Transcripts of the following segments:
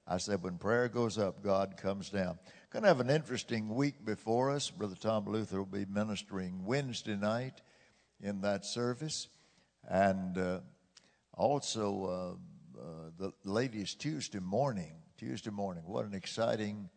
I said, when prayer goes up, God comes down. Going to have an interesting week before us. Brother Tom Luther will be ministering Wednesday night in that service. And also the ladies Tuesday morning. What an exciting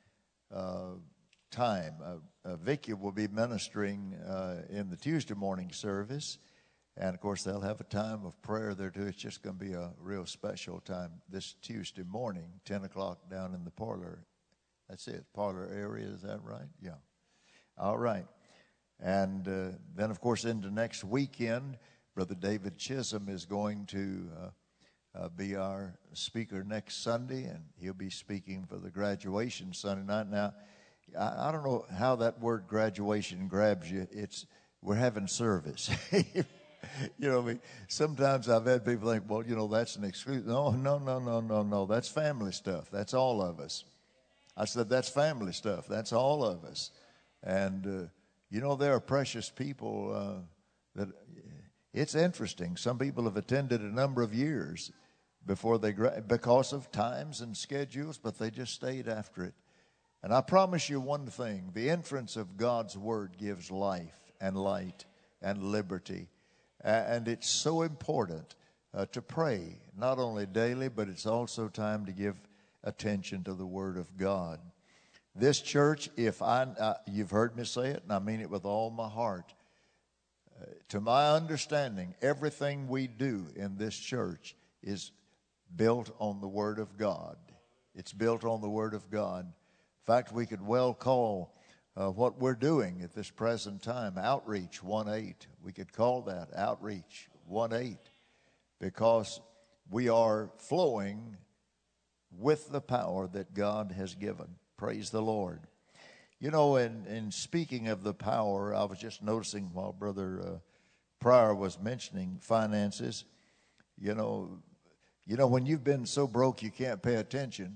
time. Vicki will be ministering in the Tuesday morning service. And, of course, they'll have a time of prayer there, too. It's just going to be a real special time this Tuesday morning, 10 o'clock down in the parlor. That's it, parlor area, is that right? Yeah. All right. And then, of course, into next weekend, Brother David Chisholm is going to be our speaker next Sunday, and he'll be speaking for the graduation Sunday night. Now, I don't know how that word graduation grabs you. We're having service. You know, I mean, sometimes I've had people think, well, you know, that's an exclusive. No. That's family stuff. That's all of us. I said, that's family stuff. That's all of us. And, you know, there are precious people that it's interesting. Some people have attended a number of years before because of times and schedules, but they just stayed after it. And I promise you one thing, the entrance of God's word gives life and light and liberty. And it's so important to pray, not only daily, but it's also time to give attention to the Word of God. This church, you've heard me say it, and I mean it with all my heart. To my understanding, everything we do in this church is built on the Word of God. It's built on the Word of God. In fact, we could well call what we're doing at this present time, Outreach 1-8. We could call that Outreach 1-8 because we are flowing with the power that God has given. Praise the Lord. You know, in speaking of the power, I was just noticing while Brother Pryor was mentioning finances, you know, when you've been so broke you can't pay attention,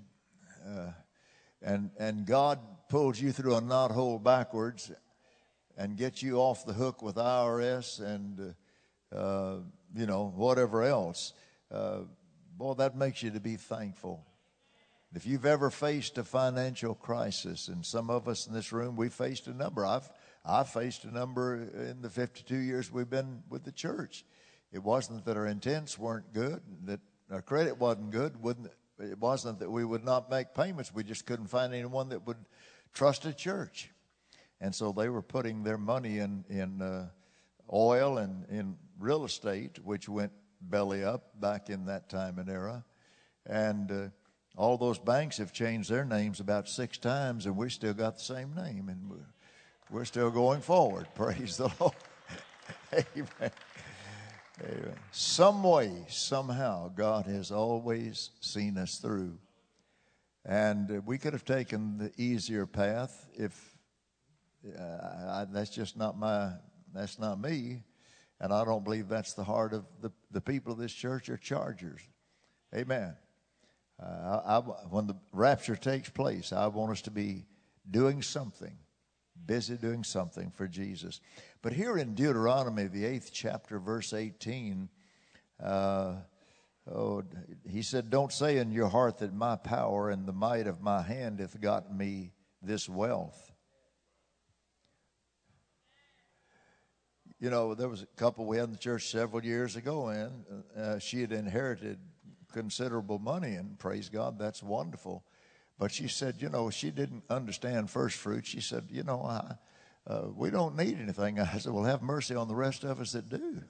and God pulls you through a knothole backwards and gets you off the hook with IRS and, you know, whatever else, boy, that makes you to be thankful. If you've ever faced a financial crisis, and some of us in this room, we faced a number. I've faced a number in the 52 years we've been with the church. It wasn't that our intents weren't good, that our credit wasn't good. It wasn't that we would not make payments. We just couldn't find anyone that would trust a church. And so they were putting their money in oil and in real estate, which went belly up back in that time and era. And all those banks have changed their names about 6 times, and we still got the same name, and we're still going forward. Praise the Lord. Amen. Amen. Some way, somehow, God has always seen us through. And we could have taken the easier path if that's just not that's not me. And I don't believe that's the heart of the people of this church are chargers. Amen. When the rapture takes place, I want us to be doing something, busy doing something for Jesus. But here in Deuteronomy, the 8th chapter, verse 18, he said, don't say in your heart that my power and the might of my hand hath gotten me this wealth. You know, there was a couple we had in the church several years ago, and she had inherited considerable money, and praise God, that's wonderful. But she said, you know, she didn't understand first fruits. She said, you know, we don't need anything. I said, well, have mercy on the rest of us that do.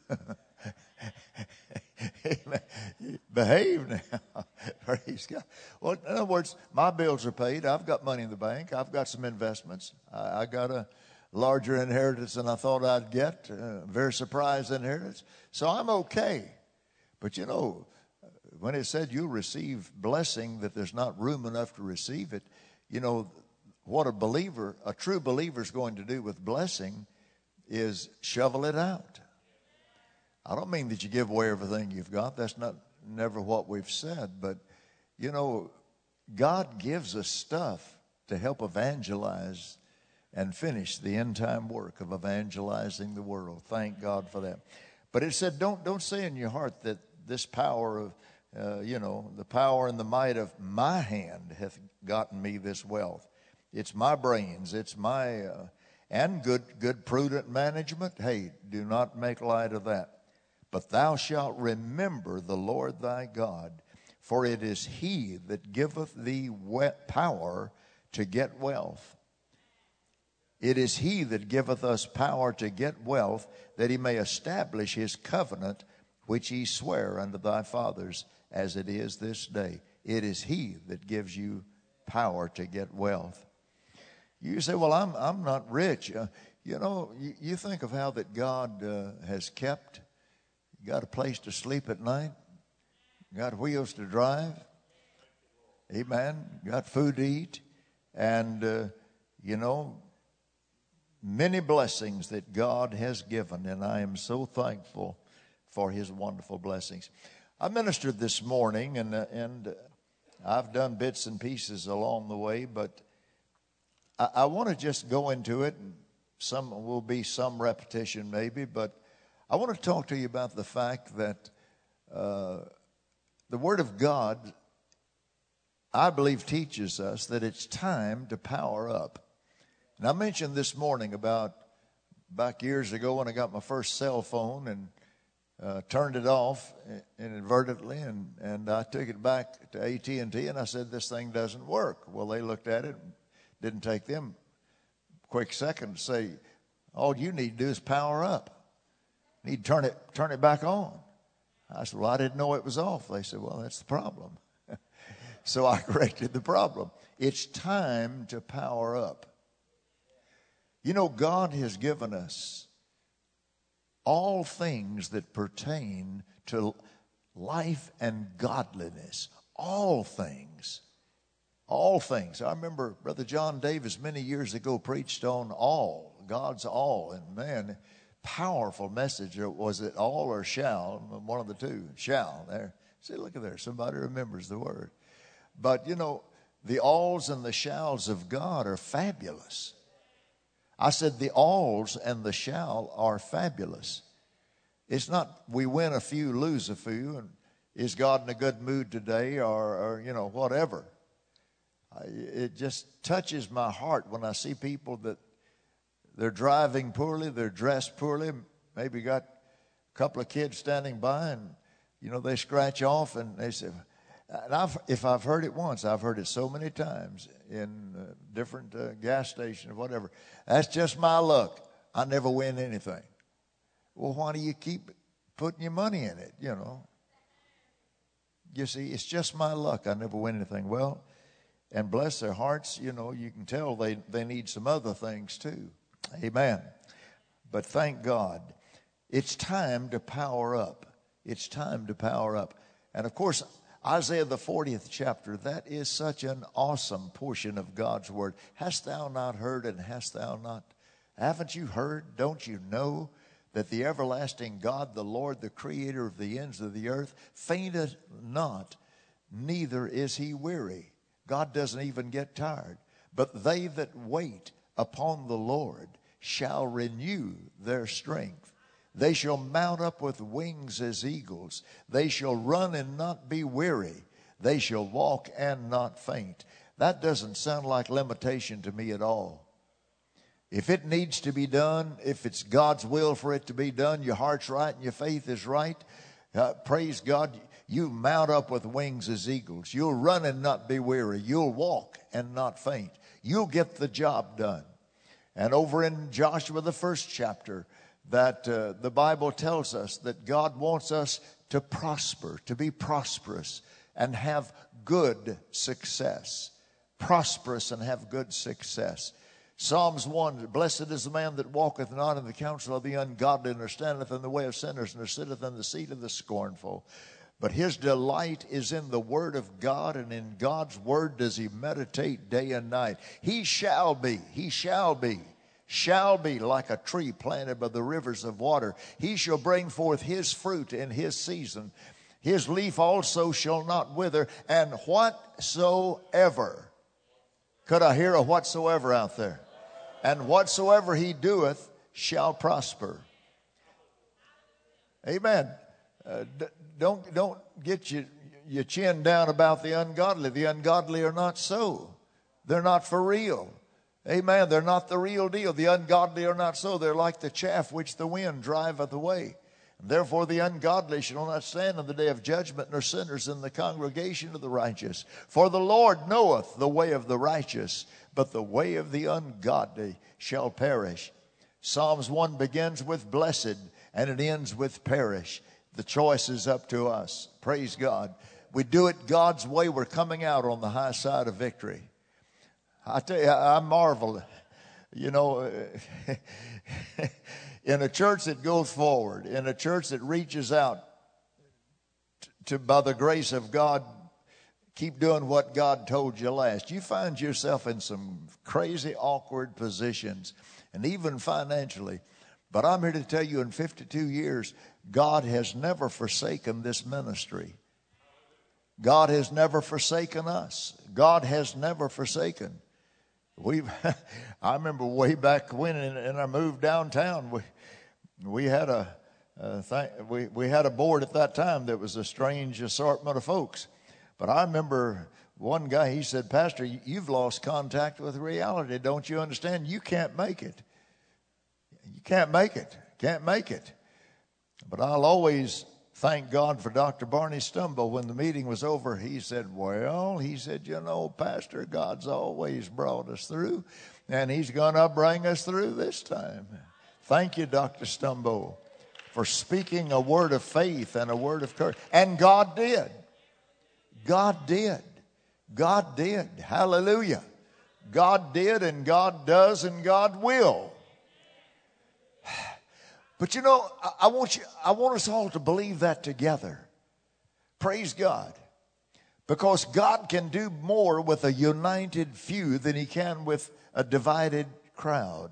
Behave now. Praise God. Well, in other words, my bills are paid. I've got money in the bank. I've got some investments. I got a larger inheritance than I thought I'd get. Very surprised inheritance. So I'm okay. But, you know, when it said you'll receive blessing, that there's not room enough to receive it, you know, what a true believer is going to do with blessing is shovel it out. I don't mean that you give away everything you've got. That's never what we've said. But, you know, God gives us stuff to help evangelize and finish the end time work of evangelizing the world. Thank God for that. But it said, don't say in your heart that this power the power and the might of my hand hath gotten me this wealth. It's my brains. It's my, and good prudent management. Hey, do not make light of that. But thou shalt remember the Lord thy God, for it is he that giveth thee power to get wealth. It is he that giveth us power to get wealth, that he may establish his covenant, which he sware unto thy fathers, as it is this day. It is he that gives you power to get wealth. You say, well, I'm not rich. You think of how that God has kept. You got a place to sleep at night. You got wheels to drive. Amen. You got food to eat. And, many blessings that God has given. And I am so thankful for his wonderful blessings. I ministered this morning, and I've done bits and pieces along the way, but I want to just go into it. Some will be some repetition maybe, but I want to talk to you about the fact that the Word of God, I believe, teaches us that it's time to power up. And I mentioned this morning about back years ago when I got my first cell phone and turned it off inadvertently, and I took it back to AT&T, and I said, this thing doesn't work. Well, they looked at it. Didn't take them a quick second to say, all you need to do is power up. You need to turn it back on. I said, well, I didn't know it was off. They said, well, that's the problem. So I corrected the problem. It's time to power up. God has given us all things that pertain to life and godliness. All things. All things. I remember Brother John Davis many years ago preached on all, God's all. And man, powerful message. Was it all or shall? One of the two. Shall. There. See, look at there. Somebody remembers the word. But, the alls and the shalls of God are fabulous. I said the alls and the shall are fabulous. It's not we win a few, lose a few, and is God in a good mood today or whatever. It just touches my heart when I see people that they're driving poorly, they're dressed poorly, maybe got a couple of kids standing by, and, they scratch off and they say, and if I've heard it once, I've heard it so many times in different gas stations or whatever. That's just my luck. I never win anything. Well, why do you keep putting your money in it, You see, it's just my luck. I never win anything. Well, and bless their hearts, you can tell they need some other things too. Amen. But thank God, it's time to power up. It's time to power up. And of course, Isaiah the 40th chapter, that is such an awesome portion of God's word. Hast thou not heard, and haven't you heard? Don't you know that the everlasting God, the Lord, the creator of the ends of the earth, fainteth not, neither is he weary. God doesn't even get tired. But they that wait upon the Lord shall renew their strength. They shall mount up with wings as eagles. They shall run and not be weary. They shall walk and not faint. That doesn't sound like limitation to me at all. If it needs to be done, if it's God's will for it to be done, your heart's right and your faith is right, praise God, you mount up with wings as eagles. You'll run and not be weary. You'll walk and not faint. You'll get the job done. And over in Joshua, the 1st chapter, that the Bible tells us that God wants us to prosper, to be prosperous and have good success. Prosperous and have good success. Psalms 1, blessed is the man that walketh not in the counsel of the ungodly, nor standeth in the way of sinners, nor sitteth in the seat of the scornful. But his delight is in the word of God, and in God's word does he meditate day and night. He shall be like a tree planted by the rivers of water. He shall bring forth his fruit in his season. His leaf also shall not wither, and whatsoever. Could I hear a whatsoever out there? And whatsoever he doeth shall prosper. Amen. Don't get your chin down about the ungodly. The ungodly are not so. They're not for real. Amen. They're not the real deal. The ungodly are not so. They're like the chaff which the wind driveth away. Therefore the ungodly shall not stand in the day of judgment, nor sinners in the congregation of the righteous. For the Lord knoweth the way of the righteous, but the way of the ungodly shall perish. Psalms 1 begins with blessed, and it ends with perish. The choice is up to us. Praise God. We do it God's way, we're coming out on the high side of victory. I tell you, I marvel, in a church that goes forward, in a church that reaches out to, by the grace of God, keep doing what God told you last. You find yourself in some crazy, awkward positions, and even financially. But I'm here to tell you, in 52 years, God has never forsaken this ministry. God has never forsaken us. God has never forsaken. I remember way back when, in our move downtown, we had we had a board at that time that was a strange assortment of folks. But I remember one guy, he said, "Pastor, you've lost contact with reality. Don't you understand? You can't make it. You can't make it. Can't make it." But I'll always thank God for Dr. Barney Stumbo. When the meeting was over, he said, Pastor, God's always brought us through, and he's going to bring us through this time. Thank you, Dr. Stumbo, for speaking a word of faith and a word of courage. And God did. God did. God did. Hallelujah. God did, and God does, and God will. But I want us all to believe that together. Praise God. Because God can do more with a united few than he can with a divided crowd.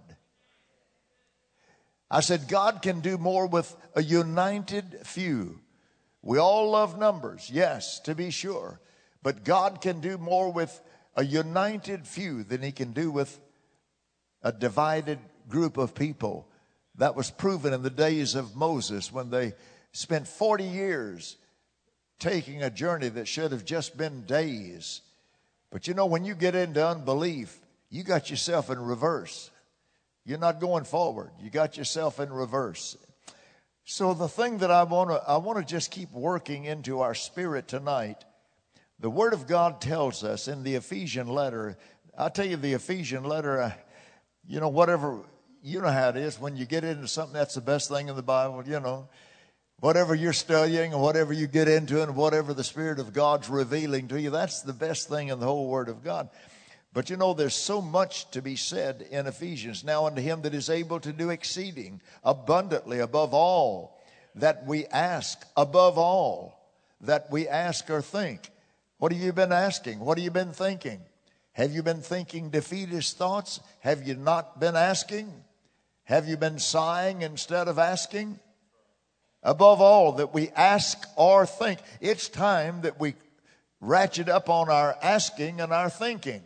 I said God can do more with a united few. We all love numbers, yes, to be sure. But God can do more with a united few than he can do with a divided group of people. That was proven in the days of Moses, when they spent 40 years taking a journey that should have just been days. But when you get into unbelief, you got yourself in reverse. You're not going forward. You got yourself in reverse. So the thing that I want to just keep working into our spirit tonight, the Word of God tells us in the Ephesian letter. I tell you, the Ephesian letter, whatever. You know how it is when you get into something that's the best thing in the Bible, whatever you're studying and whatever you get into and whatever the Spirit of God's revealing to you, that's the best thing in the whole Word of God. But there's so much to be said in Ephesians. Now unto him that is able to do exceeding abundantly above all that we ask, above all that we ask or think. What have you been asking? What have you been thinking? Have you been thinking defeatist thoughts? Have you not been asking? Have you been sighing instead of asking? Above all that we ask or think. It's time that we ratchet up on our asking and our thinking.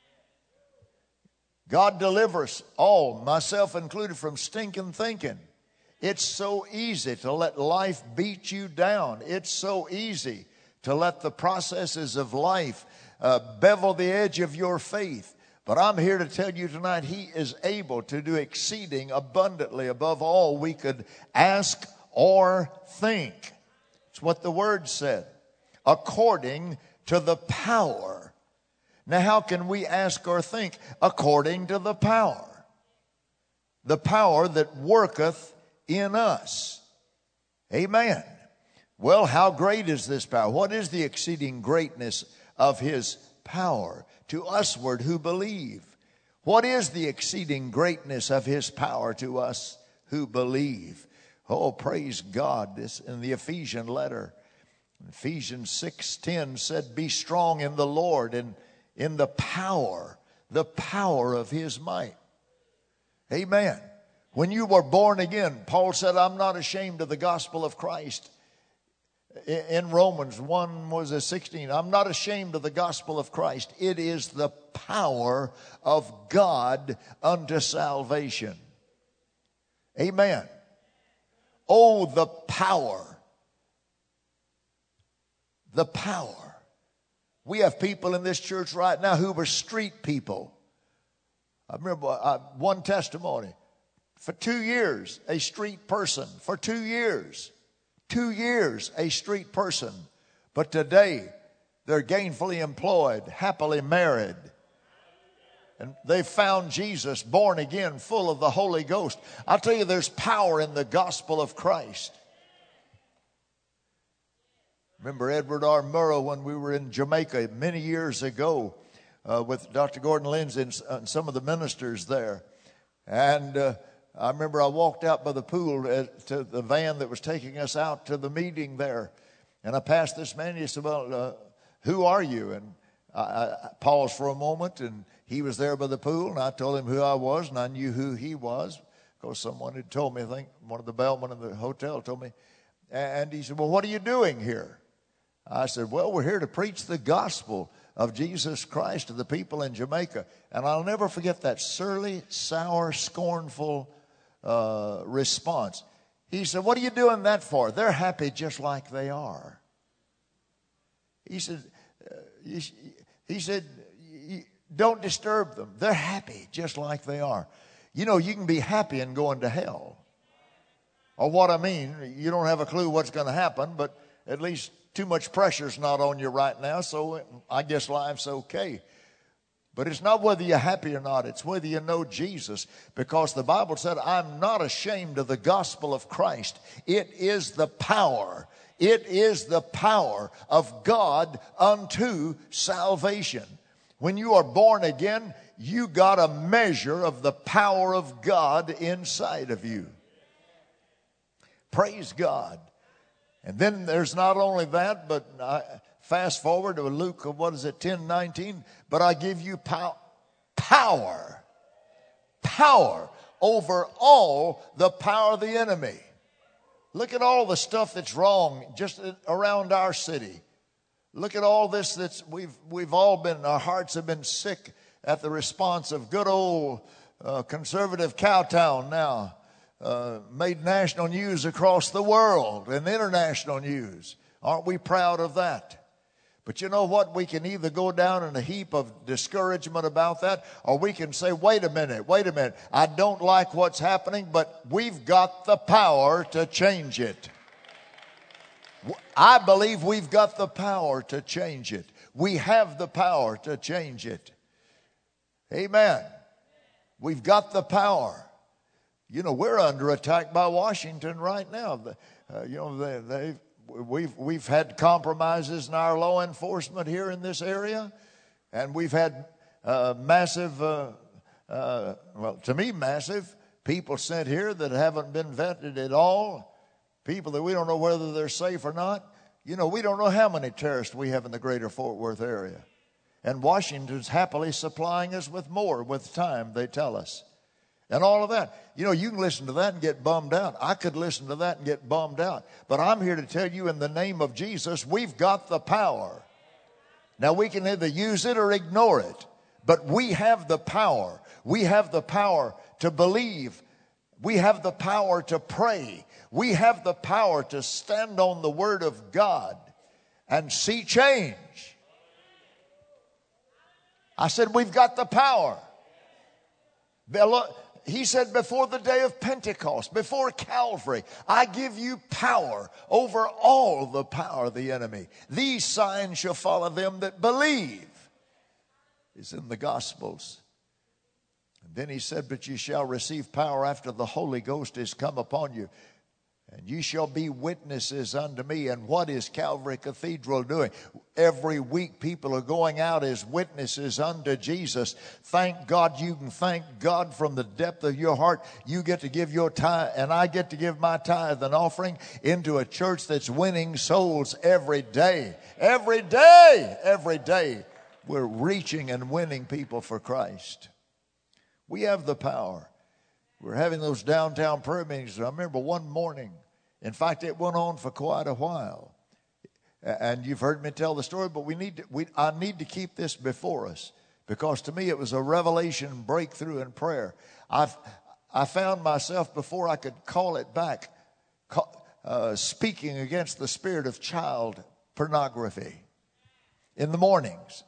God deliver us all, myself included, from stinking thinking. It's so easy to let life beat you down. It's so easy to let the processes of life bevel the edge of your faith. But I'm here to tell you tonight, he is able to do exceeding abundantly above all we could ask or think. It's what the Word said. According to the power. Now, how can we ask or think? According to the power. The power that worketh in us. Amen. Well, how great is this power? What is the exceeding greatness of his power to usward who believe? What is the exceeding greatness of his power to us who believe? Oh, praise God. This in the Ephesian letter. Ephesians 6:10 said, "Be strong in the Lord and in the power of his might." Amen. When you were born again, Paul said, "I'm not ashamed of the gospel of Christ." In Romans 1:16, "I'm not ashamed of the gospel of Christ. It is the power of God unto salvation." Amen. Oh, the power. the power. We have people in this church right now who were street people. I remember one testimony. For 2 years, a street person. For 2 years. 2 years, a street person. But today, they're gainfully employed, happily married. And they found Jesus, born again, full of the Holy Ghost. I'll tell you, there's power in the gospel of Christ. Remember Edward R. Murrow when we were in Jamaica many years ago with Dr. Gordon Lindsay and some of the ministers there. And I remember I walked out by the pool to the van that was taking us out to the meeting there. And I passed this man. He said, well, who are you? And I paused for a moment, and he was there by the pool. And I told him who I was, and I knew who he was. Of course, someone had told me, I think one of the bellmen in the hotel told me. And he said, well, what are you doing here? I said, well, we're here to preach the gospel of Jesus Christ to the people in Jamaica. And I'll never forget that surly, sour, scornful response. He said, what are you doing that for? They're happy just like they are. He said, don't disturb them. They're happy just like they are. You know, you can be happy and going to hell. Or what I mean, you don't have a clue what's going to happen, but at least too much pressure's not on you right now, so I guess life's okay. But it's not whether you're happy or not. It's whether you know Jesus. Because the Bible said, I'm not ashamed of the gospel of Christ. It is the power. It is the power of God unto salvation. When you are born again, you got a measure of the power of God inside of you. Praise God. And then there's not only that, but fast forward to Luke, 10:19. But I give you power over all the power of the enemy. Look at all the stuff that's wrong just around our city. Look at all this we've all been, our hearts have been sick at the response of good old conservative Cowtown now. Made national news across the world and international news. Aren't we proud of that? But you know what? We can either go down in a heap of discouragement about that, or we can say, wait a minute. I don't like what's happening, but we've got the power to change it. I believe we've got the power to change it. We have the power to change it. Amen. We've got the power. You know, we're under attack by Washington right now. We've had compromises in our law enforcement here in this area, and we've had massive, to me, massive people sent here that haven't been vetted at all. People that we don't know whether they're safe or not. You know, we don't know how many terrorists we have in the greater Fort Worth area. And Washington's happily supplying us with more with time, they tell us. And all of that. You know, you can listen to that and get bummed out. I could listen to that and get bummed out. But I'm here to tell you in the name of Jesus, we've got the power. Now, we can either use it or ignore it. But we have the power. We have the power to believe. We have the power to pray. We have the power to stand on the Word of God and see change. I said, we've got the power. He said, before the day of Pentecost, before Calvary, I give you power over all the power of the enemy. These signs shall follow them that believe. It's in the Gospels. And then he said, but you shall receive power after the Holy Ghost is come upon you. And you shall be witnesses unto me. And what is Calvary Cathedral doing? Every week people are going out as witnesses unto Jesus. Thank God. You can thank God from the depth of your heart. You get to give your tithe, and I get to give my tithe and offering into a church that's winning souls every day. Every day. Every day. We're reaching and winning people for Christ. We have the power. We're having those downtown prayer meetings. I remember one morning, in fact, it went on for quite a while. And you've heard me tell the story, but I need to keep this before us, because to me it was a revelation breakthrough in prayer. I found myself, before I could call it back, speaking against the spirit of child pornography in the mornings.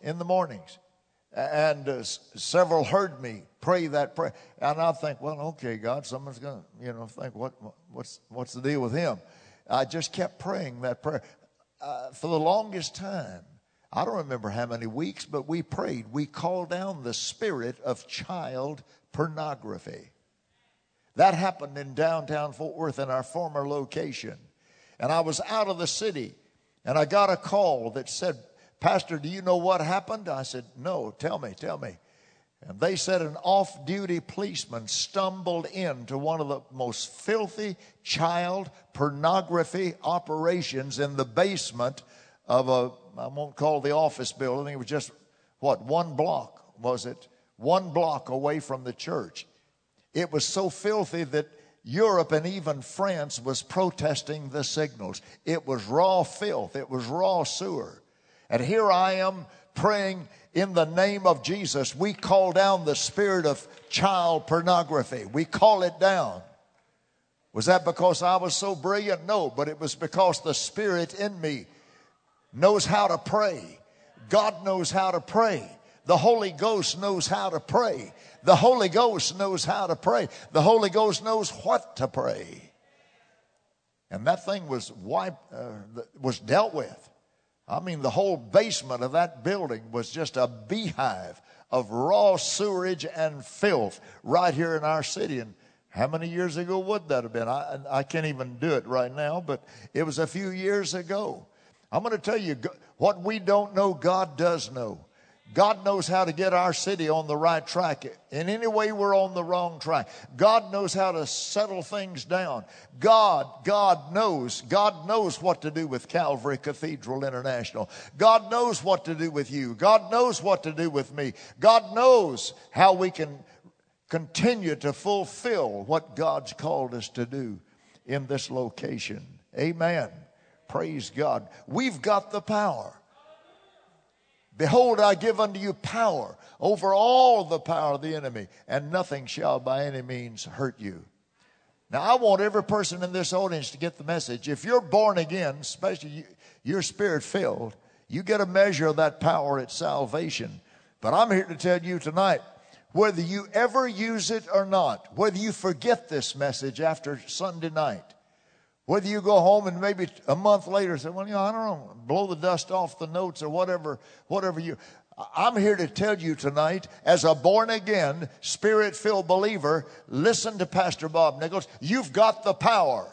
And several heard me pray that prayer. And I think, well, okay, God, someone's going to, think, what's the deal with him? I just kept praying that prayer. For the longest time, I don't remember how many weeks, but we prayed. We called down the spirit of child pornography. That happened in downtown Fort Worth in our former location. And I was out of the city, and I got a call that said, Pastor, do you know what happened? I said, no, tell me. And they said an off-duty policeman stumbled into one of the most filthy child pornography operations in the basement of I won't call the office building. It was just, 1 block, was it? 1 block away from the church. It was so filthy that Europe and even France was protesting the signals. It was raw filth. It was raw sewer. And here I am praying in the name of Jesus. We call down the spirit of child pornography. We call it down. Was that because I was so brilliant? No, but it was because the Spirit in me knows how to pray. God knows how to pray. The Holy Ghost knows how to pray. The Holy Ghost knows how to pray. The Holy Ghost knows what to pray. And that thing was dealt with. I mean, the whole basement of that building was just a beehive of raw sewerage and filth right here in our city. And how many years ago would that have been? I can't even do it right now, but it was a few years ago. I'm going to tell you, what we don't know, God does know. God knows how to get our city on the right track. In any way we're on the wrong track, God knows how to settle things down. God knows what to do with Calvary Cathedral International. God knows what to do with you. God knows what to do with me. God knows how we can continue to fulfill what God's called us to do in this location. Amen. Praise God. We've got the power. Behold, I give unto you power over all the power of the enemy, and nothing shall by any means hurt you. Now, I want every person in this audience to get the message. If you're born again, especially you're Spirit-filled, you get a measure of that power at salvation. But I'm here to tell you tonight, whether you ever use it or not, whether you forget this message after Sunday night, whether you go home and maybe a month later say, well, I don't know, blow the dust off the notes or whatever I'm here to tell you tonight, as a born-again, Spirit-filled believer, listen to Pastor Bob Nichols. You've got the power.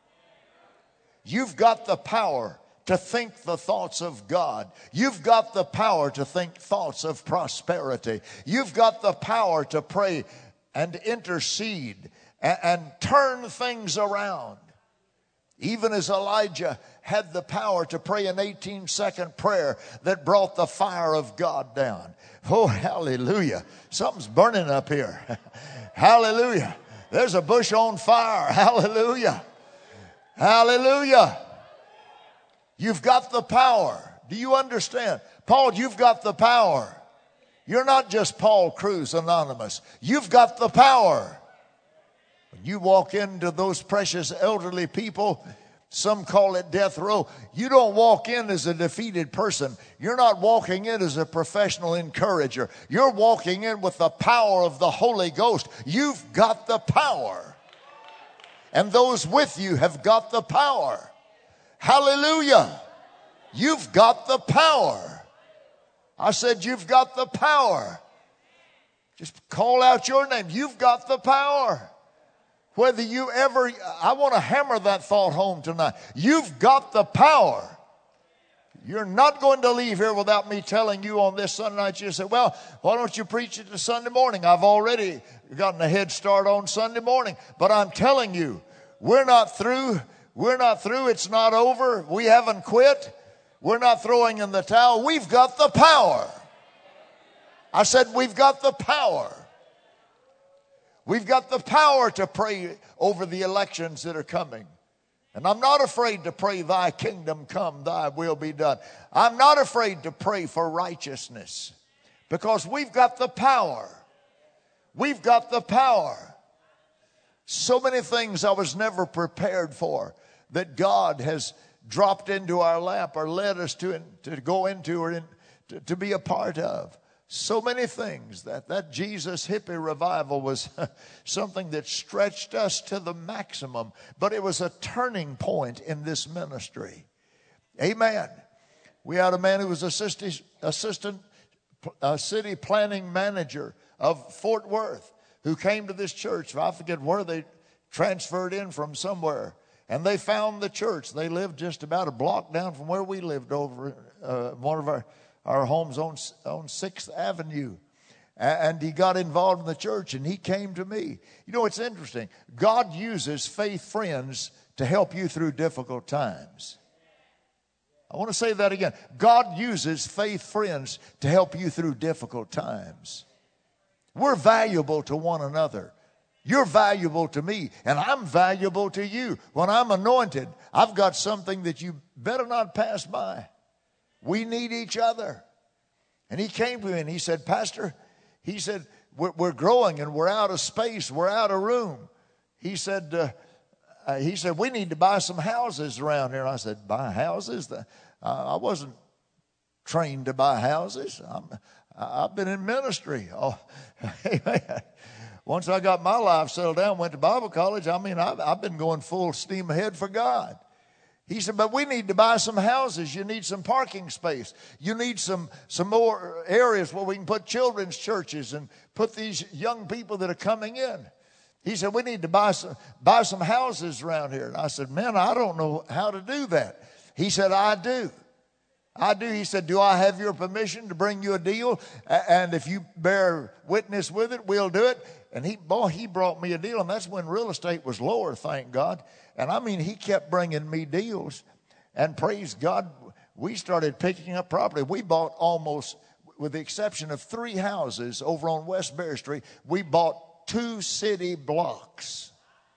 You've got the power to think the thoughts of God. You've got the power to think thoughts of prosperity. You've got the power to pray and intercede and turn things around. Even as Elijah had the power to pray an 18-second prayer that brought the fire of God down. Oh, hallelujah. Something's burning up here. Hallelujah. There's a bush on fire. Hallelujah. Hallelujah. You've got the power. Do you understand? Paul, you've got the power. You're not just Paul Cruz Anonymous. You've got the power. When you walk into those precious elderly people, some call it death row. You don't walk in as a defeated person. You're not walking in as a professional encourager. You're walking in with the power of the Holy Ghost. You've got the power. And those with you have got the power. Hallelujah. You've got the power. I said you've got the power. Just call out your name. You've got the power. Whether you ever, I want to hammer that thought home tonight. You've got the power. You're not going to leave here without me telling you on this Sunday night. You say, well, why don't you preach it to Sunday morning? I've already gotten a head start on Sunday morning. But I'm telling you, we're not through. We're not through. It's not over. We haven't quit. We're not throwing in the towel. We've got the power. I said we've got the power. We've got the power to pray over the elections that are coming. And I'm not afraid to pray, thy kingdom come, thy will be done. I'm not afraid to pray for righteousness because we've got the power. We've got the power. So many things I was never prepared for that God has dropped into our lap or led us to go into or to be a part of. So many things. That Jesus hippie revival was something that stretched us to the maximum, but it was a turning point in this ministry. Amen. We had a man who was assistant city planning manager of Fort Worth who came to this church. I forget where they transferred in from somewhere. And they found the church. They lived just about a block down from where we lived over one of our homes on 6th Avenue. And he got involved in the church, and he came to me. You know, it's interesting. God uses faith friends to help you through difficult times. I want to say that again. God uses faith friends to help you through difficult times. We're valuable to one another. You're valuable to me, and I'm valuable to you. When I'm anointed, I've got something that you better not pass by. We need each other. And he came to me and he said, Pastor, he said, we're growing and we're out of space. We're out of room. He said, we need to buy some houses around here. And I said, buy houses? I wasn't trained to buy houses. I've been in ministry. Oh, amen. Once I got my life settled down, went to Bible college, I've been going full steam ahead for God. He said, but we need to buy some houses. You need some parking space. You need some more areas where we can put children's churches and put these young people that are coming in. He said, we need to buy some houses around here. And I said, man, I don't know how to do that. He said, I do. He said, do I have your permission to bring you a deal? And if you bear witness with it, we'll do it. And he brought me a deal, and that's when real estate was lower, thank God. And he kept bringing me deals. And praise God, we started picking up property. We bought almost, with the exception of 3 houses over on West Berry Street, we bought 2 city blocks.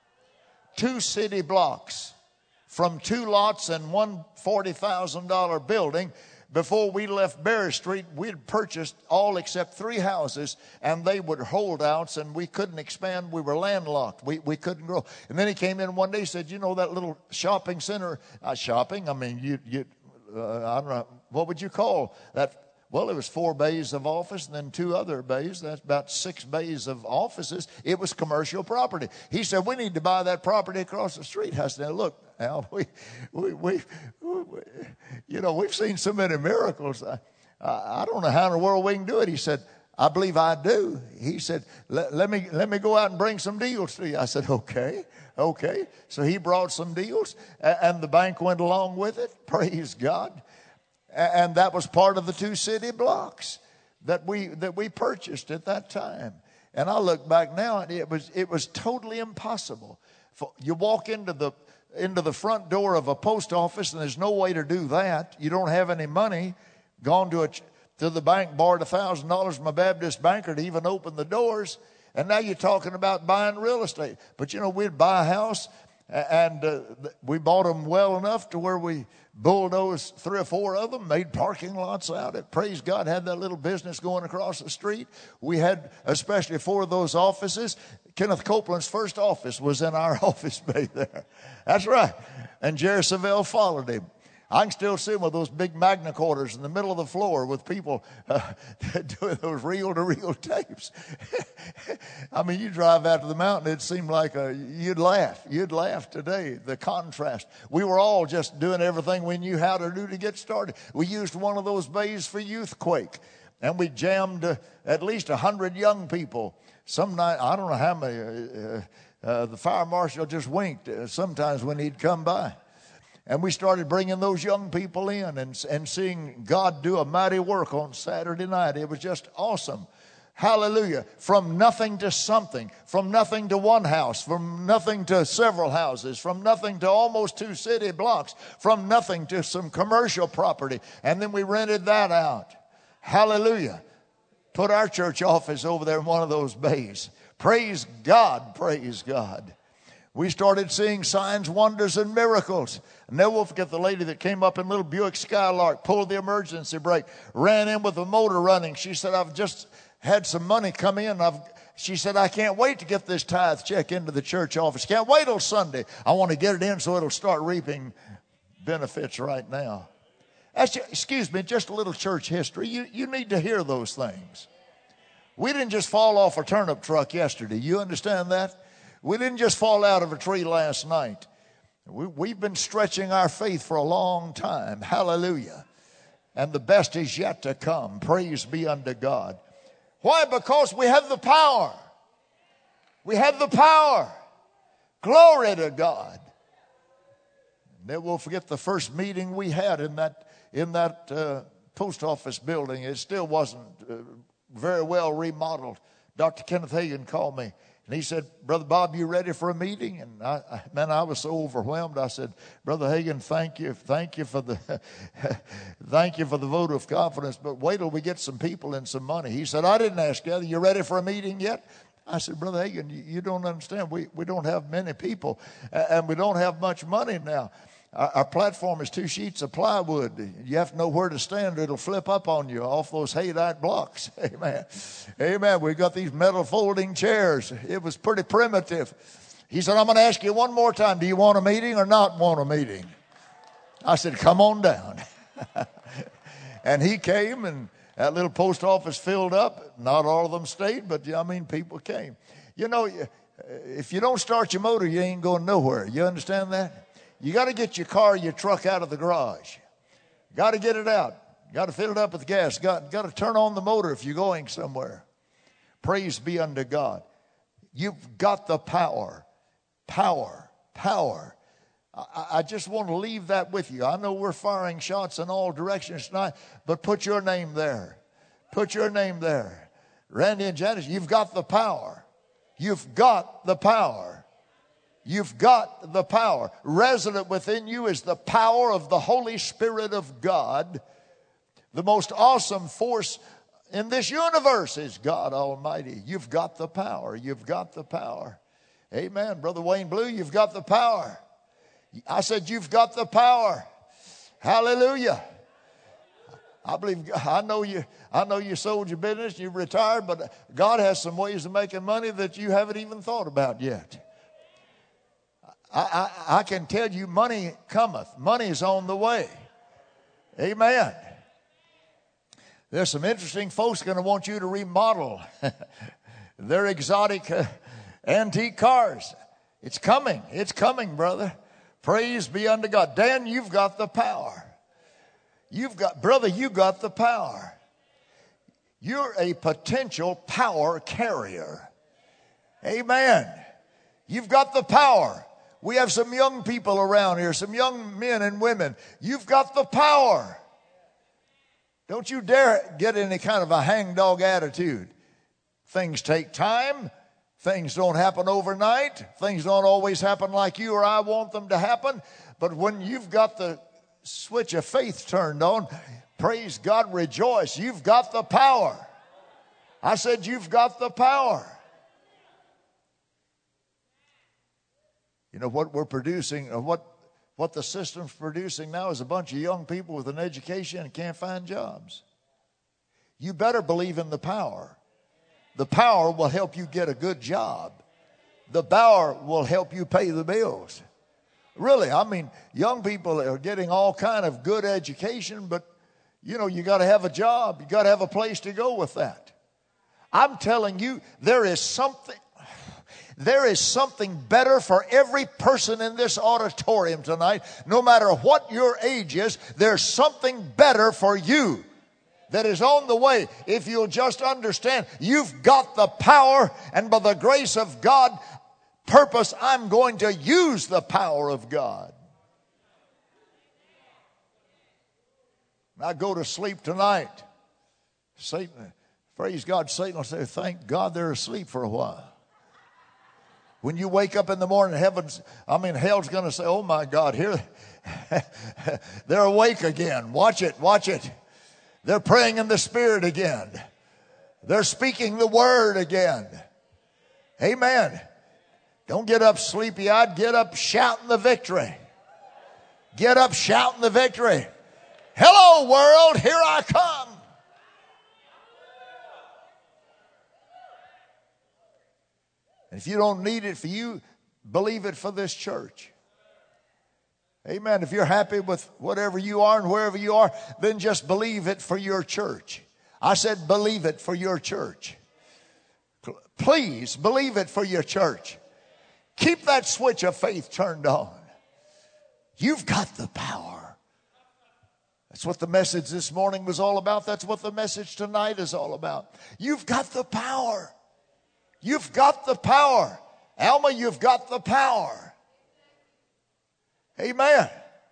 2 city blocks from 2 lots and one $40,000 building. Before we left Berry Street, we'd purchased all except 3 houses, and they were holdouts, and we couldn't expand. We were landlocked. We couldn't grow. And then he came in one day and said, you know that little shopping center, shopping? I don't know, what would you call that? Well, it was 4 bays of office and then 2 other bays. That's about 6 bays of offices. It was commercial property. He said, we need to buy that property across the street. I said, look, Al, we've seen so many miracles. I don't know how in the world we can do it. He said, I believe I do. He said, let me go out and bring some deals to you. I said, okay. So he brought some deals, and the bank went along with it. Praise God. And that was part of the 2 city blocks that we purchased at that time. And I look back now, and it was totally impossible. You walk into the front door of a post office, and there's no way to do that. You don't have any money. Gone to the bank, borrowed $1,000 from a Baptist banker to even open the doors. And now you're talking about buying real estate. But we'd buy a house, and we bought them well enough to where we bulldozed 3 or 4 of them, made parking lots out of it. Praise God, had that little business going across the street. We had especially 4 of those offices. Kenneth Copeland's first office was in our office bay there. That's right. And Jerry Savelle followed him. I can still see him with those big Magna Quarters in the middle of the floor with people doing those reel-to-reel tapes. You drive out to the mountain, it seemed like you'd laugh. You'd laugh today, the contrast. We were all just doing everything we knew how to do to get started. We used one of those bays for Youthquake, and we jammed at least 100 young people. Some night, I don't know how many, the fire marshal just winked sometimes when he'd come by. And we started bringing those young people in and seeing God do a mighty work on Saturday night. It was just awesome. Hallelujah. From nothing to something. From nothing to 1 house. From nothing to several houses. From nothing to almost 2 city blocks. From nothing to some commercial property. And then we rented that out. Hallelujah. Put our church office over there in one of those bays. Praise God. Praise God. We started seeing signs, wonders, and miracles. And never will forget the lady that came up in little Buick Skylark, pulled the emergency brake, ran in with the motor running. She said, I've just had some money come in. She said, I can't wait to get this tithe check into the church office. Can't wait till Sunday. I want to get it in so it'll start reaping benefits right now. Excuse me, just a little church history. You need to hear those things. We didn't just fall off a turnip truck yesterday. You understand that? We didn't just fall out of a tree last night. We've been stretching our faith for a long time. Hallelujah. And the best is yet to come. Praise be unto God. Why? Because we have the power. We have the power. Glory to God. Never will forget the first meeting we had in that post office building. It still wasn't very well remodeled. Dr. Kenneth Hagin called me. And he said, Brother Bob, you ready for a meeting? And I was so overwhelmed. I said, Brother Hagin, thank you for the thank you for the vote of confidence. But wait till we get some people and some money. He said, I didn't ask you. You ready for a meeting yet? I said, Brother Hagin, you don't understand. We don't have many people, and we don't have much money now. Our platform is 2 sheets of plywood. You have to know where to stand or it'll flip up on you off those Haydite blocks. Amen. Amen. We've got these metal folding chairs. It was pretty primitive. He said, I'm going to ask you one more time. Do you want a meeting or not want a meeting? I said, come on down. And he came, and that little post office filled up. Not all of them stayed, but people came. You know, if you don't start your motor, you ain't going nowhere. You understand that? You got to get your car, your truck out of the garage. Got to get it out. Got to fill it up with gas. Got to turn on the motor if you're going somewhere. Praise be unto God. You've got the power. Power. Power. I just want to leave that with you. I know we're firing shots in all directions tonight, but put your name there. Put your name there. Randy and Janice, you've got the power. You've got the power. You've got the power. Resident within you is the power of the Holy Spirit of God. The most awesome force in this universe is God Almighty. You've got the power. You've got the power. Amen. Brother Wayne Blue, you've got the power. I said, you've got the power. Hallelujah. I know you sold your business, you've retired, but God has some ways of making money that you haven't even thought about yet. I can tell you money cometh. Money is on the way. Amen. There's some interesting folks going to want you to remodel their exotic antique cars. It's coming. It's coming, brother. Praise be unto God. Dan, you've got the power. You got the power. You're a potential power carrier. Amen. You've got the power. We have some young people around here, some young men and women. You've got the power. Don't you dare get any kind of a hangdog attitude. Things take time. Things don't happen overnight. Things don't always happen like you or I want them to happen. But when you've got the switch of faith turned on, praise God, rejoice. You've got the power. I said you've got the power. You know what we're producing, or what the system's producing now is a bunch of young people with an education and can't find jobs. You better believe in the power. The power will help you get a good job. The power will help you pay the bills. Really, young people are getting all kind of good education, but you got to have a job. You got to have a place to go with that. I'm telling you, there is something better for every person in this auditorium tonight. No matter what your age is, there's something better for you that is on the way. If you'll just understand, you've got the power, and by the grace of God, purpose, I'm going to use the power of God. When I go to sleep tonight, Satan, praise God, Satan will say, thank God they're asleep for a while. When you wake up in the morning, hell's going to say, oh my God, here, they're awake again. Watch it, watch it. They're praying in the Spirit again. They're speaking the Word again. Amen. Don't get up sleepy-eyed. Get up shouting the victory. Get up shouting the victory. Hello, world, here I come. And if you don't need it for you, believe it for this church. Amen. If you're happy with whatever you are and wherever you are, then just believe it for your church. I said believe it for your church. Please believe it for your church. Keep that switch of faith turned on. You've got the power. That's what the message this morning was all about. That's what the message tonight is all about. You've got the power. You've got the power. Alma, you've got the power. Amen.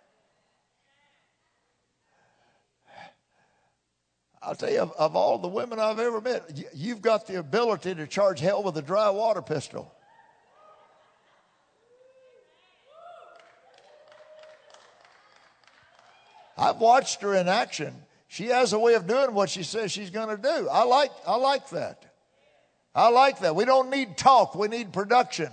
I'll tell you, of all the women I've ever met, you've got the ability to charge hell with a dry water pistol. I've watched her in action. She has a way of doing what she says she's going to do. I like that. I like that. We don't need talk. We need production.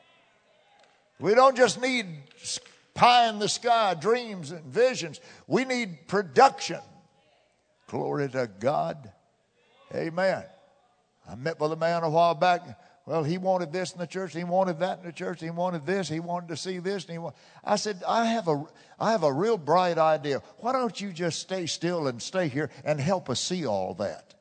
We don't just need pie in the sky, dreams and visions. We need production. Glory to God. Amen. I met with a man a while back. Well, he wanted this in the church. He wanted that in the church. He wanted this. He wanted to see this. I said, I have a real bright idea. Why don't you just stay still and stay here and help us see all that?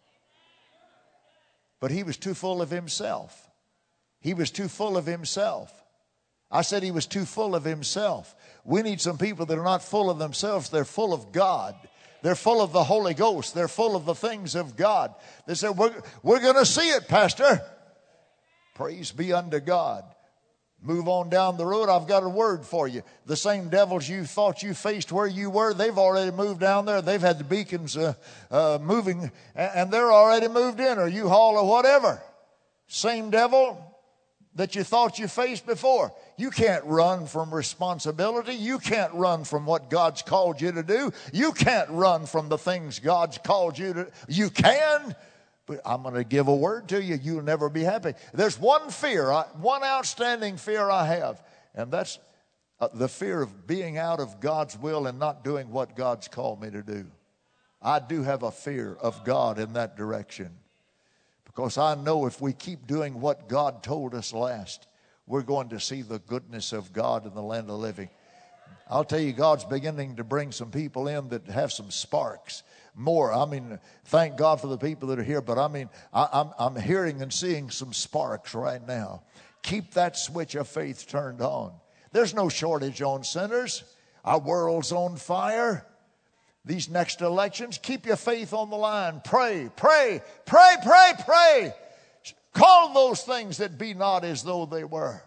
But he was too full of himself. He was too full of himself. I said he was too full of himself. We need some people that are not full of themselves. They're full of God. They're full of the Holy Ghost. They're full of the things of God. They say, we're going to see it, Pastor. Praise be unto God. Move on down the road. I've got a word for you. The same devils you thought you faced where you were, they've already moved down there. They've had the beacons moving, and they're already moved in, or U-Haul or whatever. Same devil that you thought you faced before. You can't run from responsibility. You can't run from what God's called you to do. You can't run from the things God's called you to. You can, but I'm going to give a word to you. You'll never be happy. There's one fear, one outstanding fear I have, and that's the fear of being out of God's will and not doing what God's called me to do. I do have a fear of God in that direction. Because I know if we keep doing what God told us last, we're going to see the goodness of God in the land of the living. I'll tell you, God's beginning to bring some people in that have some sparks. More. I mean, thank God for the people that are here, but I mean, I'm hearing and seeing some sparks right now. Keep that switch of faith turned on. There's no shortage on sinners. Our world's on fire. These next elections, keep your faith on the line. Pray, pray, pray, pray, pray. Call those things that be not as though they were.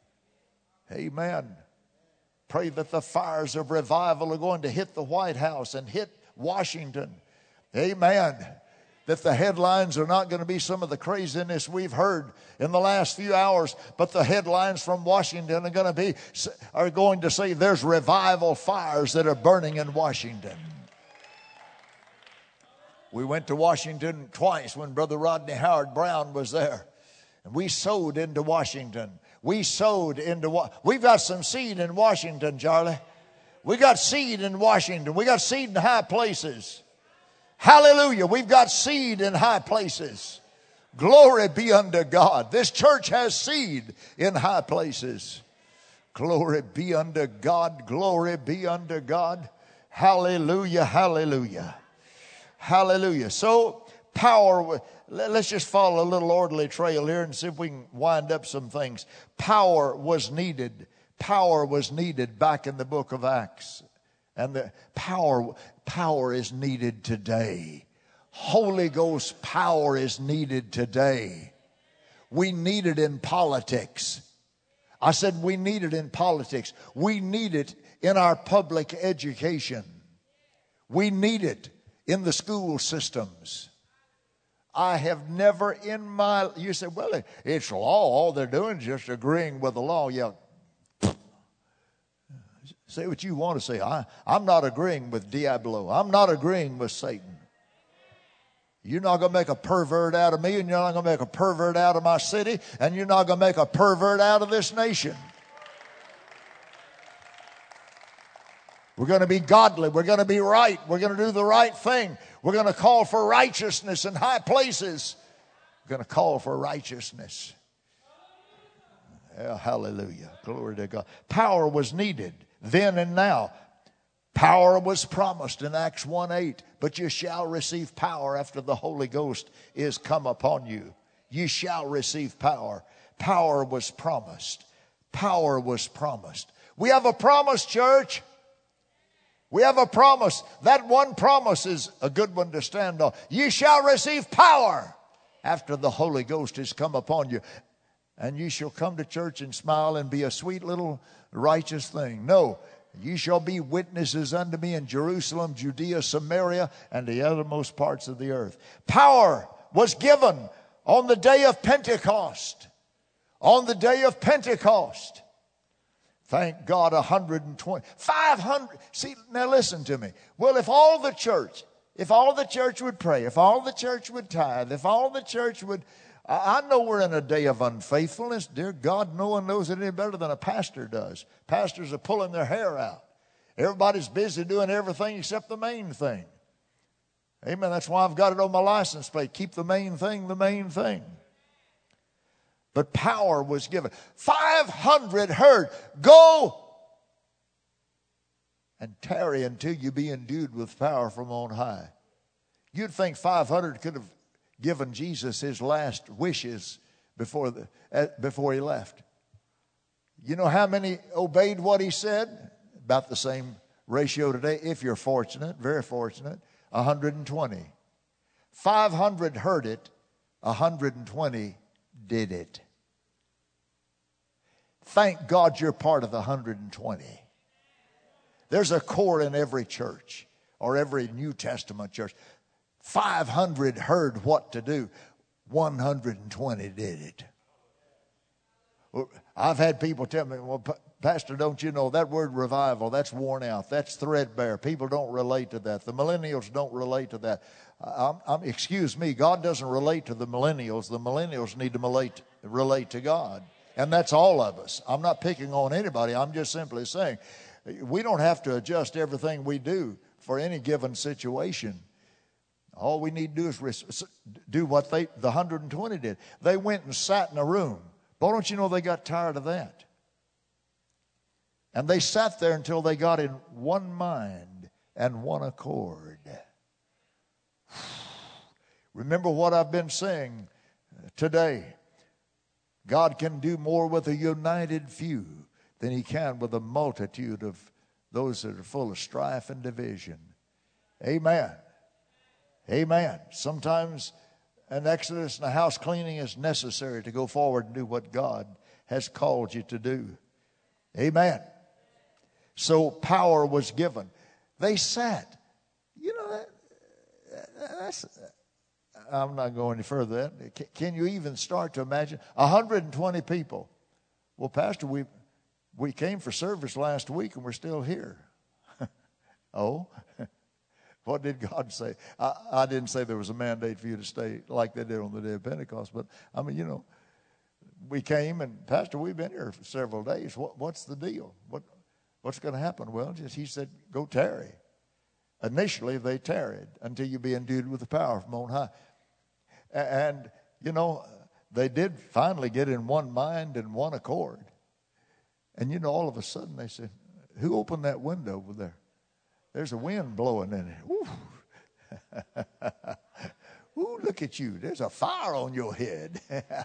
Amen. Pray that the fires of revival are going to hit the White House and hit Washington. Amen. That the headlines are not going to be some of the craziness we've heard in the last few hours, but the headlines from Washington are going to say there's revival fires that are burning in Washington. We went to Washington twice when Brother Rodney Howard Brown was there. And we sowed into Washington. We've got some seed in Washington, Charlie. We got seed in Washington. We got seed in high places. Hallelujah. We've got seed in high places. Glory be unto God. This church has seed in high places. Glory be unto God. Glory be unto God. Hallelujah. Hallelujah. Hallelujah. So power, let's just follow a little orderly trail here and see if we can wind up some things. Power was needed. Power was needed back in the book of Acts. And the power is needed today. Holy Ghost power is needed today. We need it in politics. I said we need it in politics. We need it in our public education. We need it in the school systems. I have never you say, well, it's law. All they're doing is just agreeing with the law. Yeah. Say what you want to say. I'm not agreeing with Diablo. I'm not agreeing with Satan. You're not going to make a pervert out of me, and you're not going to make a pervert out of my city, and you're not going to make a pervert out of this nation. We're going to be godly. We're going to be right. We're going to do the right thing. We're going to call for righteousness in high places. We're going to call for righteousness. Yeah, hallelujah. Glory to God. Power was needed. then and now. Power was promised in Acts 1:8, but you shall receive power after the Holy Ghost is come upon you. You shall receive power. Power was promised. Power was promised. We have a promise, church. We have a promise. That one promise is a good one to stand on. You shall receive power after the Holy Ghost has come upon you. And you shall come to church and smile and be a sweet little righteous thing. No. You shall be witnesses unto me in Jerusalem, Judea, Samaria, and the uttermost parts of the earth. Power was given on the day of Pentecost. On the day of Pentecost. Thank God, 120, 500. See, now listen to me. Well, if all the church would pray, if all the church would tithe, if all the church would, I know we're in a day of unfaithfulness. Dear God, no one knows it any better than a pastor does. Pastors are pulling their hair out. Everybody's busy doing everything except the main thing. Amen. That's why I've got it on my license plate. Keep the main thing the main thing. But power was given. 500 heard, go and tarry until you be endued with power from on high. You'd think 500 could have given Jesus his last wishes before he left. You know how many obeyed what he said? About the same ratio today, if you're fortunate, very fortunate, 120. 500 heard it, 120 did it. Thank God you're part of the 120. There's a core in every church or every New Testament church. 500 heard what to do. 120 did it. I've had people tell me, well, Pastor, don't you know that word revival, that's worn out. That's threadbare. People don't relate to that. The millennials don't relate to that. Excuse me, God doesn't relate to the millennials. The millennials need to relate to God. And that's all of us. I'm not picking on anybody. I'm just simply saying we don't have to adjust everything we do for any given situation. All we need to do is do what the 120 did. They went and sat in a room. Boy, don't you know they got tired of that? And they sat there until they got in one mind and one accord. Remember what I've been saying today. God can do more with a united few than he can with a multitude of those that are full of strife and division. Amen. Amen. Sometimes an exodus and a house cleaning is necessary to go forward and do what God has called you to do. Amen. So power was given. They sat. You know, that's... I'm not going any further than that. Can you even start to imagine? 120 people. Well, Pastor, we came for service last week and we're still here. Oh? What did God say? I didn't say there was a mandate for you to stay like they did on the day of Pentecost. But, I mean, you know, we came and, Pastor, we've been here for several days. What's the deal? What's going to happen? Well, he said, go tarry. Initially, they tarried until you be endued with the power from on high. And, you know, they did finally get in one mind and one accord. And, you know, all of a sudden they said, who opened that window over there? There's a wind blowing in it. Ooh. Ooh, look at you. There's a fire on your head.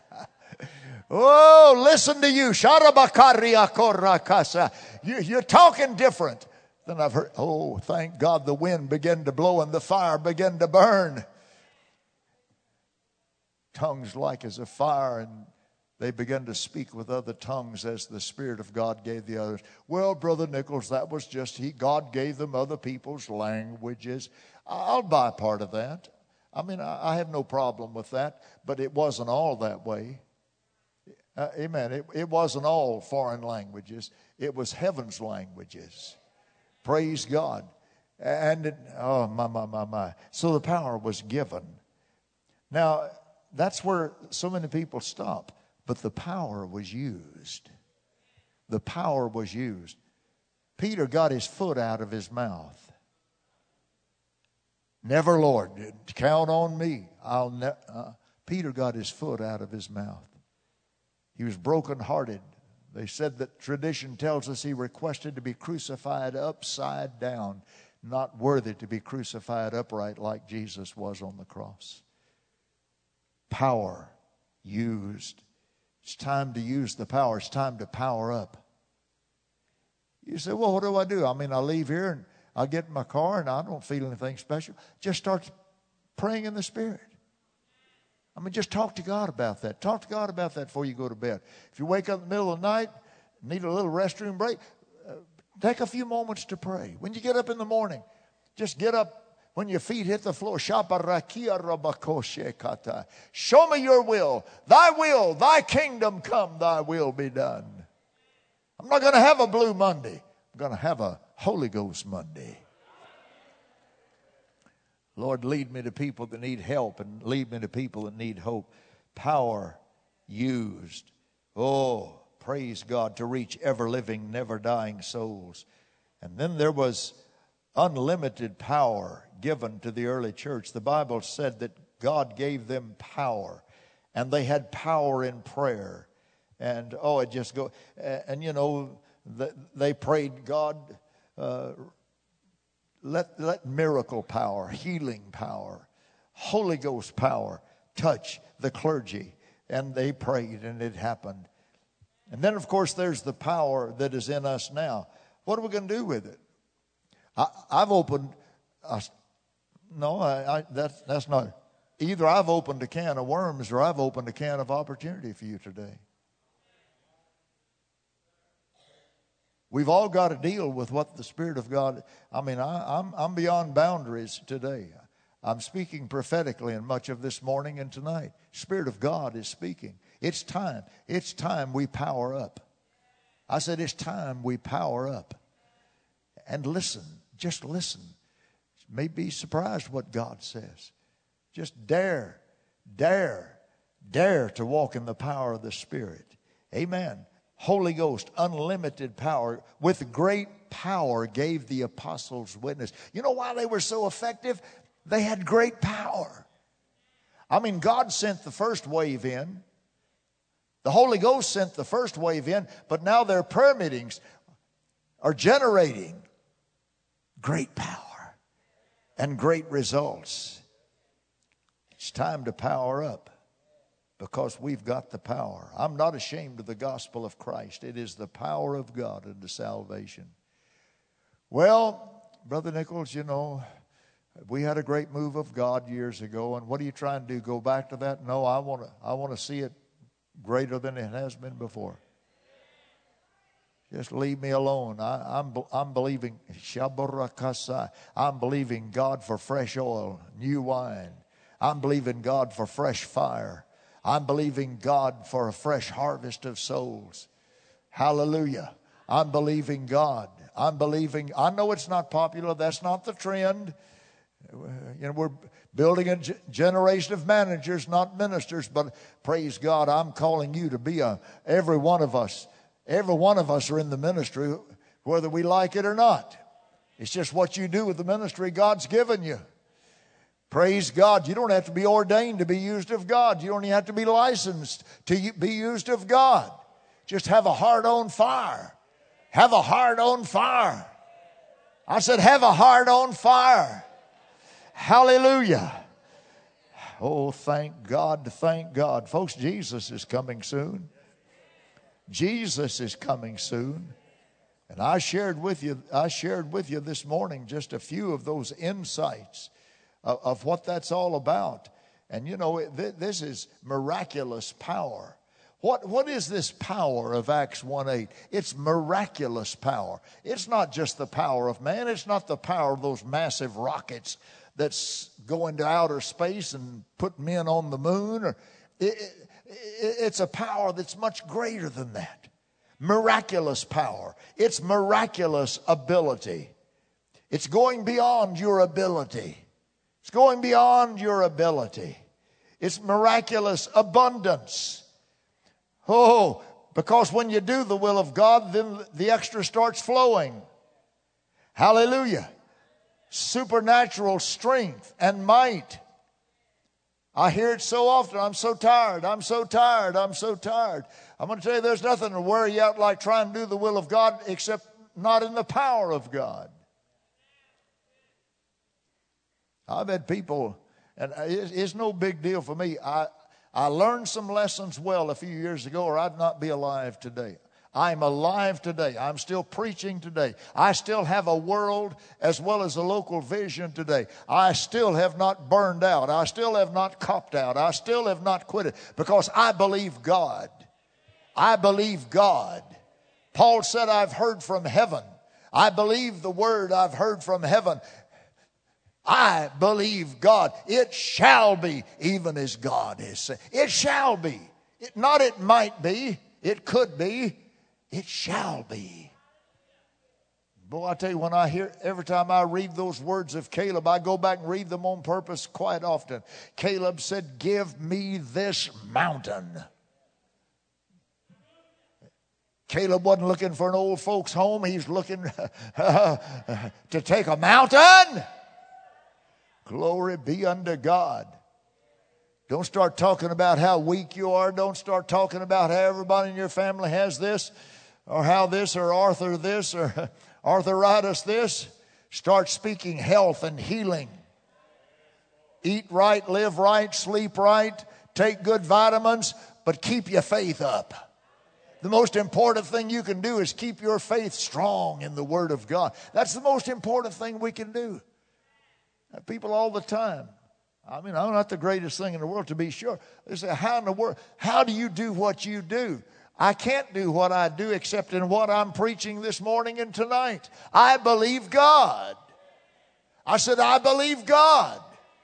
Oh, listen to you. You're talking different than I've heard. Oh, thank God the wind began to blow and the fire began to burn. Tongues like as a fire, and they began to speak with other tongues as the Spirit of God gave the others. Well, Brother Nichols, that was just God gave them other people's languages. I'll buy part of that. I mean, I have no problem with that, but it wasn't all that way. Amen. It wasn't all foreign languages. It was heaven's languages. Praise God. And oh, my. So the power was given. Now, that's where so many people stop. But the power was used. The power was used. Peter got his foot out of his mouth. Never, Lord, count on me. Peter got his foot out of his mouth. He was brokenhearted They said that tradition tells us he requested to be crucified upside down, not worthy to be crucified upright like Jesus was on the cross. Power used. It's time to use the power. It's time to power up. You say, well, what do? I mean, I leave here and I get in my car and I don't feel anything special. Just start praying in the Spirit. I mean, just talk to God about that. Talk to God about that before you go to bed. If you wake up in the middle of the night, need a little restroom break, take a few moments to pray. When you get up in the morning, just get up when your feet hit the floor. Show me your will. Thy kingdom come, thy will be done. I'm not going to have a Blue Monday. I'm going to have a Holy Ghost Monday. Lord, lead me to people that need help and lead me to people that need hope. Power used. Oh, praise God, to reach ever-living, never-dying souls. And then there was unlimited power given to the early church. The Bible said that God gave them power, and they had power in prayer. And, it just go. And, they prayed, God, let miracle power, healing power, Holy Ghost power touch the clergy. And they prayed, and it happened. And then, of course, there's the power that is in us now. What are we going to do with it? I've opened. That's not. Either I've opened a can of worms or I've opened a can of opportunity for you today. We've all got to deal with what the Spirit of God. I mean, I'm beyond boundaries today. I'm speaking prophetically in much of this morning and tonight. Spirit of God is speaking. It's time. It's time we power up. I said it's time we power up. And listen. Just listen. You may be surprised what God says. Just dare to walk in the power of the Spirit. Amen. Holy Ghost, unlimited power. With great power gave the apostles witness. You know why they were so effective? They had great power. I mean, God sent the first wave in. The Holy Ghost sent the first wave in, but now their prayer meetings are generating great power and great results. It's time to power up because we've got the power. I'm not ashamed of the gospel of Christ. It is the power of God unto salvation. Well, Brother Nichols, we had a great move of God years ago, and what are you trying to do? Go back to that? No, I want to see it greater than it has been before. Just leave me alone. I'm believing. I'm believing God for fresh oil, new wine. I'm believing God for fresh fire. I'm believing God for a fresh harvest of souls. Hallelujah. I'm believing God. I know it's not popular. That's not the trend. We're building a generation of managers, not ministers. But praise God, I'm calling you to be every one of us. Every one of us are in the ministry, whether we like it or not. It's just what you do with the ministry God's given you. Praise God. You don't have to be ordained to be used of God. You don't even have to be licensed to be used of God. Just have a heart on fire. Have a heart on fire. I said, have a heart on fire. Hallelujah. Oh, thank God, thank God. Folks, Jesus is coming soon. Jesus is coming soon. And I shared with you this morning just a few of those insights of what that's all about. And this is miraculous power. What is this power of Acts 1:8? It's miraculous power. It's not just the power of man. It's not the power of those massive rockets that's going to outer space and put men on the moon. It's a power that's much greater than that. Miraculous power. It's miraculous ability. It's going beyond your ability. It's going beyond your ability. It's miraculous abundance. Oh, because when you do the will of God, then the extra starts flowing. Hallelujah. Supernatural strength and might. I hear it so often. I'm so tired. I'm so tired. I'm so tired. I'm going to tell you, there's nothing to wear you out like trying to do the will of God, except not in the power of God. I've had people, and it's no big deal for me. I learned some lessons well a few years ago, or I'd not be alive today. I'm alive today. I'm still preaching today. I still have a world as well as a local vision today. I still have not burned out. I still have not copped out. I still have not quit it, because I believe God. I believe God. Paul said, I've heard from heaven. I believe the word I've heard from heaven. I believe God. It shall be even as God has said. It shall be. Not it might be. It could be. It shall be. Boy, I tell you, every time I read those words of Caleb, I go back and read them on purpose quite often. Caleb said, give me this mountain. Caleb wasn't looking for an old folks home. He's looking to take a mountain. Glory be unto God. Don't start talking about how weak you are. Don't start talking about how everybody in your family has this, or how this, or Arthur this, or arthritis this. Start speaking health and healing. Eat right, live right, sleep right, take good vitamins, but keep your faith up. The most important thing you can do is keep your faith strong in the Word of God. That's the most important thing we can do. People all the time, I mean, I'm not the greatest thing in the world, to be sure. They say, how in the world, how do you do what you do? I can't do what I do except in what I'm preaching this morning and tonight. I believe God. I said, I believe God.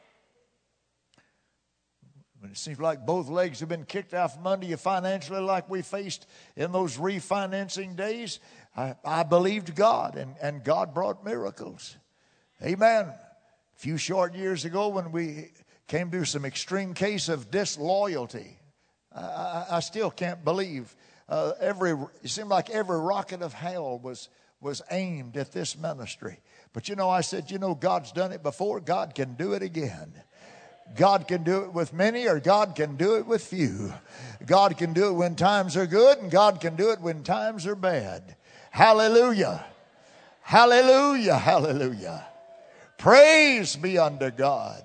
When it seems like both legs have been kicked out from under you financially, like we faced in those refinancing days, I believed God, and God brought miracles. Amen. A few short years ago, when we came to some extreme case of disloyalty, I still can't believe it seemed like every rocket of hell was aimed at this ministry. But I said, God's done it before. God can do it again. God can do it with many, or God can do it with few. God can do it when times are good, and God can do it when times are bad. Hallelujah. Hallelujah. Hallelujah. Praise be unto God.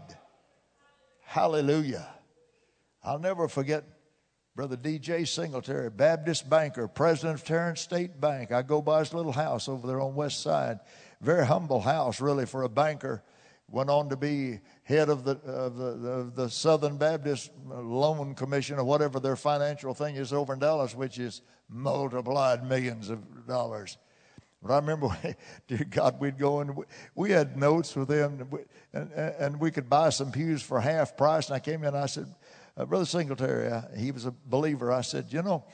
Hallelujah. I'll never forget Brother D.J. Singletary, Baptist banker, president of Tarrant State Bank. I go by his little house over there on West Side. Very humble house, really, for a banker. Went on to be head of the Southern Baptist Loan Commission, or whatever their financial thing is over in Dallas, which is multiplied millions of dollars. But I remember, dear God, we'd go and we had notes with them, and we could buy some pews for half price. And I came in and I said, Brother Singletary, he was a believer. I said,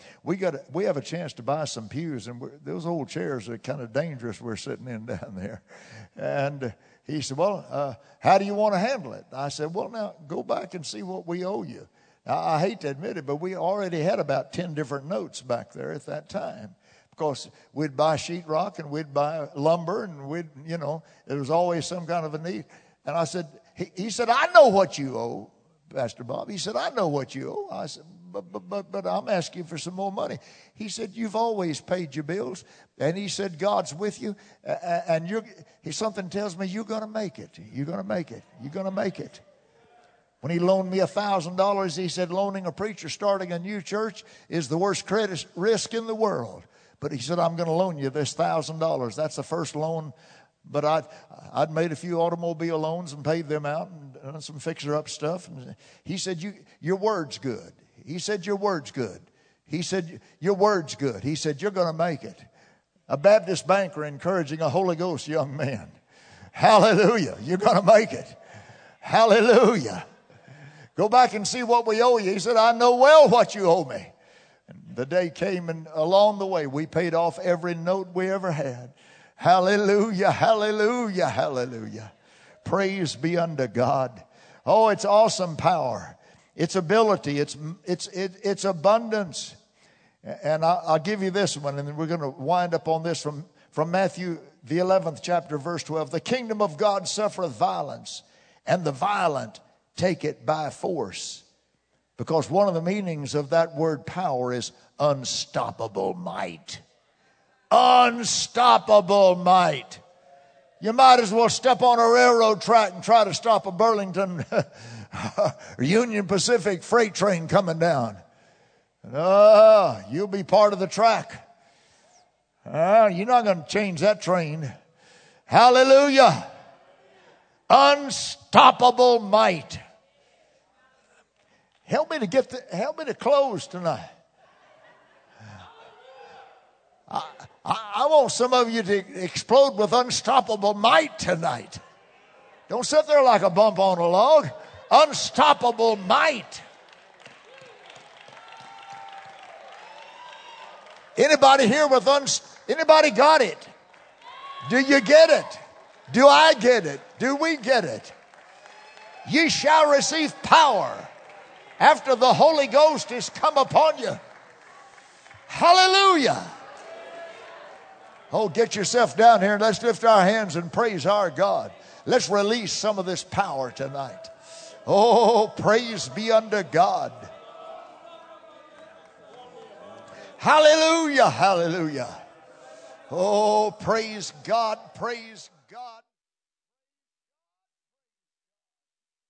we have a chance to buy some pews, and those old chairs are kind of dangerous we're sitting in down there. And he said, well, how do you want to handle it? I said, well, now go back and see what we owe you. Now, I hate to admit it, but we already had about 10 different notes back there at that time. Because we'd buy sheetrock and we'd buy lumber, and there was always some kind of a need. And I said, he said, I know what you owe, Pastor Bob. He said, I know what you owe. I said, but I'm asking for some more money. He said, you've always paid your bills. And he said, God's with you. And something tells me you're going to make it. You're going to make it. You're going to make it. When he loaned me $1,000, he said, loaning a preacher starting a new church is the worst credit risk in the world. But he said, I'm going to loan you this $1,000. That's the first loan. But I'd made a few automobile loans and paid them out and done some fixer-up stuff. And he said, your word's good. He said, your word's good. He said, your word's good. He said, you're going to make it. A Baptist banker encouraging a Holy Ghost young man. Hallelujah. You're going to make it. Hallelujah. Go back and see what we owe you. He said, I know well what you owe me. And the day came, and along the way, we paid off every note we ever had. Hallelujah, hallelujah, hallelujah. Praise be unto God. Oh, it's awesome power. It's ability. It's abundance. And I'll give you this one, and then we're going to wind up on this from Matthew, the 11th chapter, verse 12. The kingdom of God suffereth violence, and the violent take it by force. Because one of the meanings of that word power is unstoppable might. Unstoppable might. You might as well step on a railroad track and try to stop a Burlington or Union Pacific freight train coming down. You'll be part of the track. You're not going to change that train. Hallelujah. Unstoppable might. Help me to close tonight. I want some of you to explode with unstoppable might tonight. Don't sit there like a bump on a log. Unstoppable might. Anybody here with anybody got it? Do you get it? Do I get it? Do we get it? Ye shall receive power after the Holy Ghost is come upon you. Hallelujah. Oh, get yourself down here and let's lift our hands and praise our God. Let's release some of this power tonight. Oh, praise be unto God. Hallelujah, hallelujah. Oh, praise God, praise God.